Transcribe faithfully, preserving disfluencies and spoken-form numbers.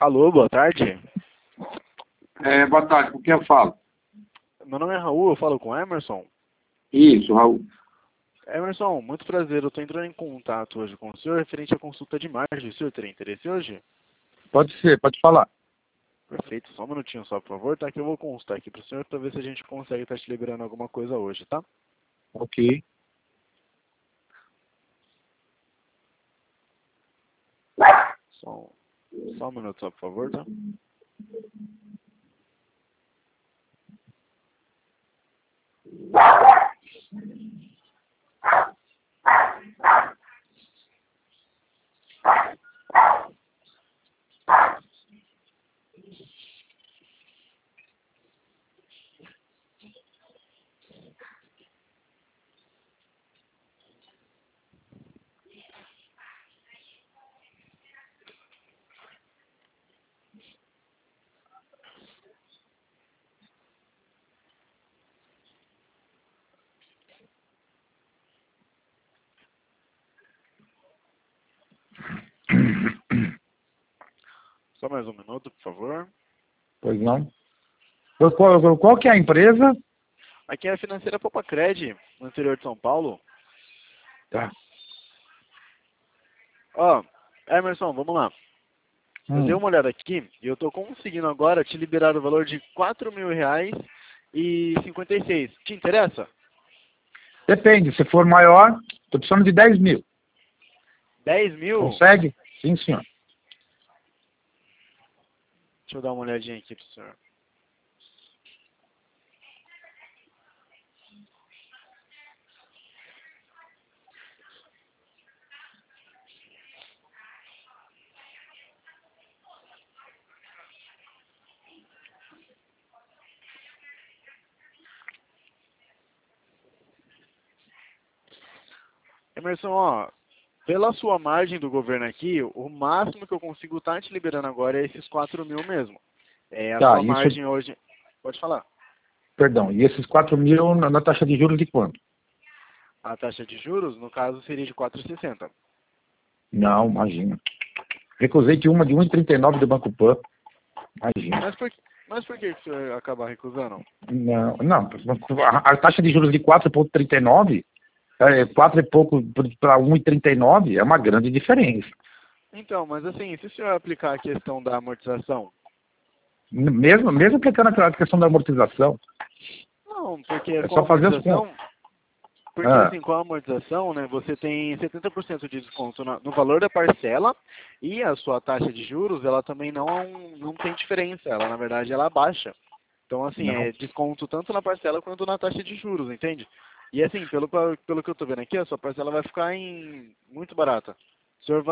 Alô, boa tarde. É, boa tarde, com quem eu falo? Meu nome é Raul, eu falo com o Emerson. Isso, Raul. Emerson, muito prazer, eu estou entrando em contato hoje com o senhor referente à consulta de margem. O senhor teria interesse hoje? Pode ser, pode falar. Perfeito, só um minutinho só, por favor, tá? Que eu vou consultar aqui para o senhor para ver se a gente consegue estar te liberando alguma coisa hoje, tá? Ok. Só, um- só um minuto só, por favor, tá? Só mais um minuto, por favor. Pois não. Qual, qual, qual que é a empresa? Aqui é a financeira Popacred, no interior de São Paulo. Tá. Ó, Emerson, vamos lá. Eu dei Hum. uma olhada aqui e eu estou conseguindo agora te liberar o valor de quatro mil reais e cinquenta e seis. Te interessa? Depende, se for maior, estou precisando de dez mil. Dez mil? Consegue? Sim, senhor. Deixa eu dar uma olhadinha aqui pro senhor. Emerson, ó, pela sua margem do governo aqui, o máximo que eu consigo estar te liberando agora é esses quatro mil mesmo. É, a Tá, sua isso, margem hoje... Pode falar. perdão, e esses quatro mil na, na taxa de juros de quanto? A taxa de juros, no caso, seria de quatro vírgula sessenta. Não, imagina. Recusei de uma de um vírgula trinta e nove do Banco Pan. Imagina. Mas por, mas por que que o senhor acaba recusando? Não, não. A, a taxa de juros de quatro vírgula trinta e nove, é, quatro e pouco para um vírgula trinta e nove é uma grande diferença. Então, mas assim, se o senhor aplicar a questão da amortização... Mesmo, mesmo aplicando aquela questão da amortização, Não, porque é com a só fazer as contas. amortização... Porque Ah, assim, com a amortização, né, você tem setenta por cento de desconto na- no valor da parcela e a sua taxa de juros, ela também não, não tem diferença, ela na verdade ela baixa. Então assim, não. é desconto tanto na parcela quanto na taxa de juros, entende? E assim, pelo, pelo que eu tô vendo aqui, a sua parcela vai ficar em muito barata. O senhor vai